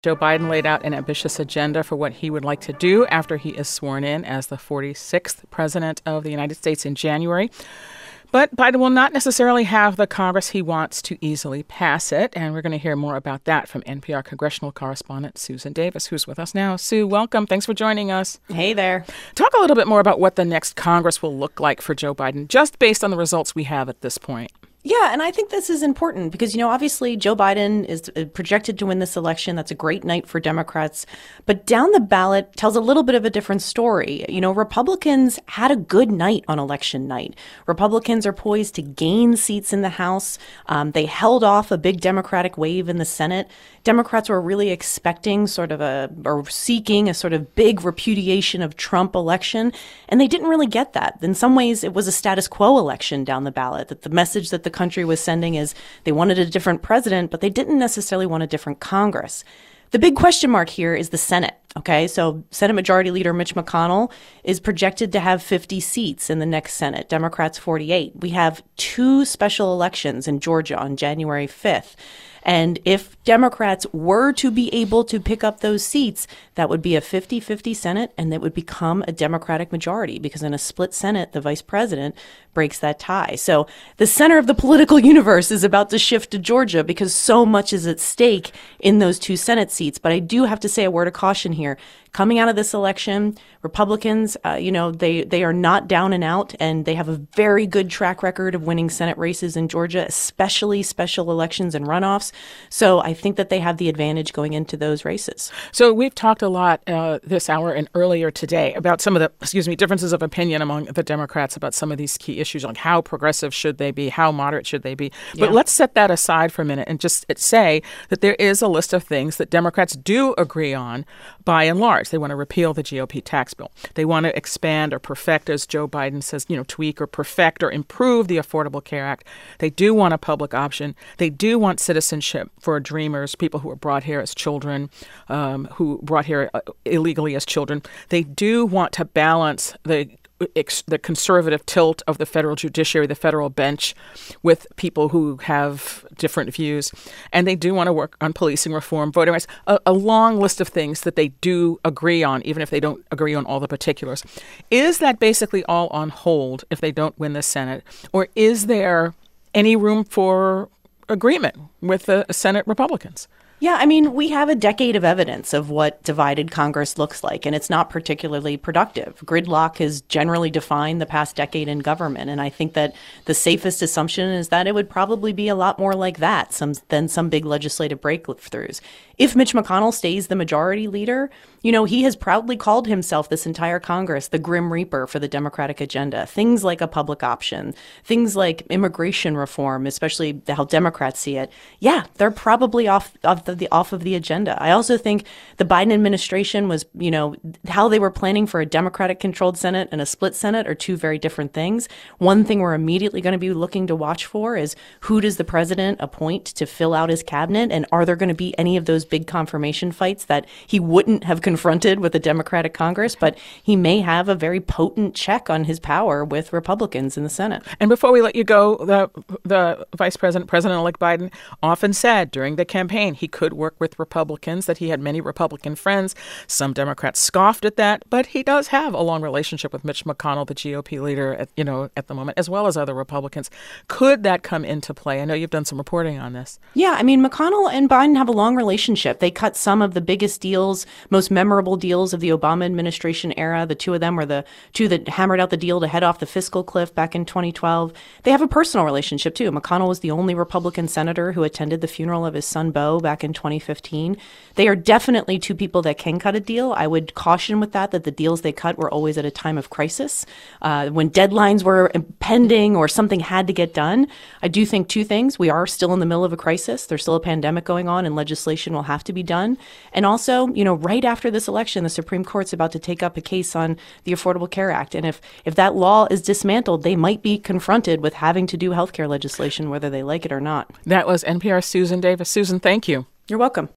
Joe Biden laid out an ambitious agenda for what he would like to do after he is sworn in as the 46th president of the United States in January. But Biden will not necessarily have the Congress he wants to easily pass it. And we're going to hear more about that from NPR congressional correspondent Susan Davis, who's with us now. Sue, welcome. Thanks for joining us. Hey there. Talk a little bit more about what the next Congress will look like for Joe Biden, just based on the results we have at this point. Yeah, and I think this is important because, obviously Joe Biden is projected to win this election. That's a great night for Democrats. But down the ballot tells a little bit of a different story. Republicans had a good night on election night. Republicans are poised to gain seats in the House. They held off a big Democratic wave in the Senate. Democrats were really expecting seeking a sort of big repudiation of Trump election, and they didn't really get that. In some ways, it was a status quo election down the ballot, that the message that the country was sending is they wanted a different president, but they didn't necessarily want a different Congress. The big question mark here is the Senate. Okay, so Senate Majority Leader Mitch McConnell is projected to have 50 seats in the next Senate, Democrats 48. We have two special elections in Georgia on January 5th. And if Democrats were to be able to pick up those seats, that would be a 50-50 Senate, and it would become a Democratic majority because in a split Senate, the vice president breaks that tie. So the center of the political universe is about to shift to Georgia because so much is at stake in those two Senate seats. But I do have to say a word of caution here. Coming out of this election, Republicans, they are not down and out, and they have a very good track record of winning Senate races in Georgia, especially special elections and runoffs. So I think that they have the advantage going into those races. So we've talked a lot this hour and earlier today about some of the, differences of opinion among the Democrats about some of these key issues, like how progressive should they be, how moderate should they be. But let's set that aside for a minute and just say that there is a list of things that Democrats do agree on by and large. They want to repeal the GOP tax bill. They want to expand or perfect, as Joe Biden says, tweak or perfect or improve the Affordable Care Act. They do want a public option. They do want citizenship for dreamers, people who were brought here as children, who brought here illegally as children. They do want to balance the conservative tilt of the federal judiciary, the federal bench, with people who have different views. And they do want to work on policing reform, voting rights, a long list of things that they do agree on, even if they don't agree on all the particulars. Is that basically all on hold if they don't win the Senate? Or is there any room for agreement with the Senate Republicans? Yeah, we have a decade of evidence of what divided Congress looks like, and it's not particularly productive. Gridlock has generally defined the past decade in government, and I think that the safest assumption is that it would probably be a lot more like that than some big legislative breakthroughs. If Mitch McConnell stays the majority leader, he has proudly called himself this entire Congress the Grim Reaper for the Democratic agenda. Things like a public option, things like immigration reform, especially how Democrats see it. Yeah, they're probably off of the agenda. I also think the Biden administration was, how they were planning for a Democratic-controlled Senate and a split Senate are two very different things. One thing we're immediately going to be looking to watch for is who does the president appoint to fill out his cabinet, and are there going to be any of those big confirmation fights that he wouldn't have confronted with a Democratic Congress, but he may have a very potent check on his power with Republicans in the Senate. And before we let you go, the vice president, President-elect Biden, often said during the campaign he could work with Republicans, that he had many Republican friends. Some Democrats scoffed at that, but he does have a long relationship with Mitch McConnell, the GOP leader at the moment, as well as other Republicans. Could that come into play? I know you've done some reporting on this. Yeah, McConnell and Biden have a long relationship. They cut some of the biggest deals, most memorable deals of the Obama administration era. The two of them were the two that hammered out the deal to head off the fiscal cliff back in 2012. They have a personal relationship, too. McConnell was the only Republican senator who attended the funeral of his son, Beau, back in 2015. They are definitely two people that can cut a deal. I would caution with that the deals they cut were always at a time of crisis, when deadlines were impending or something had to get done. I do think two things. We are still in the middle of a crisis. There's still a pandemic going on, and legislation will have to be done. And also, right after this election, the Supreme Court's about to take up a case on the Affordable Care Act. And if that law is dismantled, they might be confronted with having to do healthcare legislation, whether they like it or not. That was NPR's Susan Davis. Susan, thank you. You're welcome.